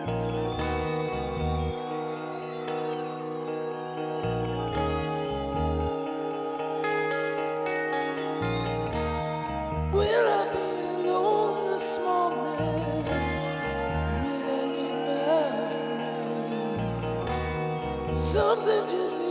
Will I be alone this morning? Will I need my friend? Something just